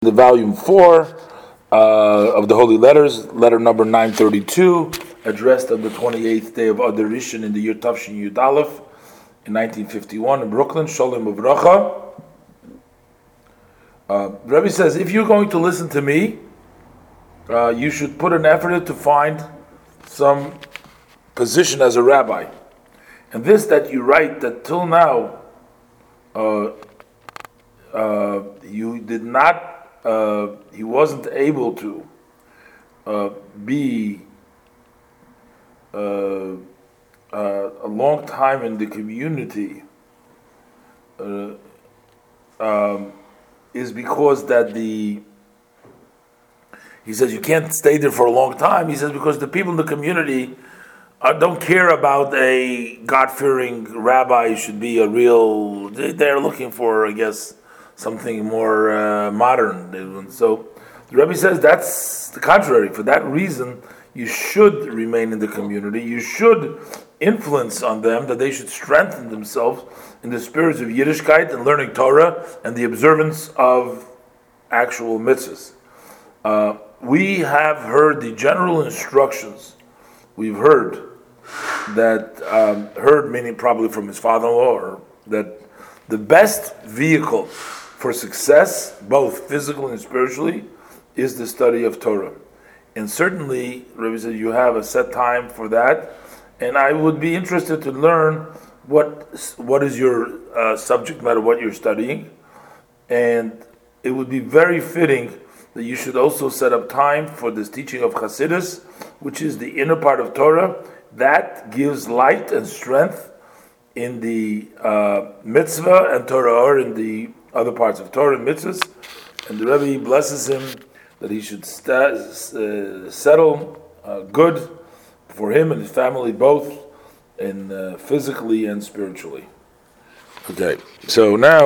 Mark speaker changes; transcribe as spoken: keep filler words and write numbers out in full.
Speaker 1: The volume four uh, of the Holy Letters, letter number nine thirty-two, addressed on the twenty-eighth day of Adar Rishon in the year Tafshin Yud Aleph in nineteen fifty-one in Brooklyn. Shalom Uvracha. Uh, the Rebbe says, if you're going to listen to me, uh, you should put an effort to find some position as a rabbi. And this that you write that till now uh, uh, you did not Uh, he wasn't able to uh, be uh, uh, a long time in the community uh, um, is because that the he says you can't stay there for a long time. He says because the people in the community uh, don't care about a God-fearing rabbi. Should be a real. They, they're looking for, I guess, something more uh, modern. So the Rebbe says that's the contrary. For that reason, you should remain in the community. You should influence on them that they should strengthen themselves in the spirits of Yiddishkeit and learning Torah and the observance of actual mitzvahs. Uh, we have heard the general instructions. We've heard that, um, heard meaning probably from his father-in-law, or that the best vehicle for success, both physically and spiritually, is the study of Torah. And certainly, Rebbe said, you have a set time for that. And I would be interested to learn what what is your uh, subject matter, what you're studying. And it would be very fitting that you should also set up time for this teaching of Chassidus, which is the inner part of Torah. That gives light and strength in the uh, mitzvah and Torah, or in the other parts of Torah and mitzvahs, and the Rebbe blesses him that he should sta- uh, settle uh, good for him and his family, both in uh, physically and spiritually. Okay, so now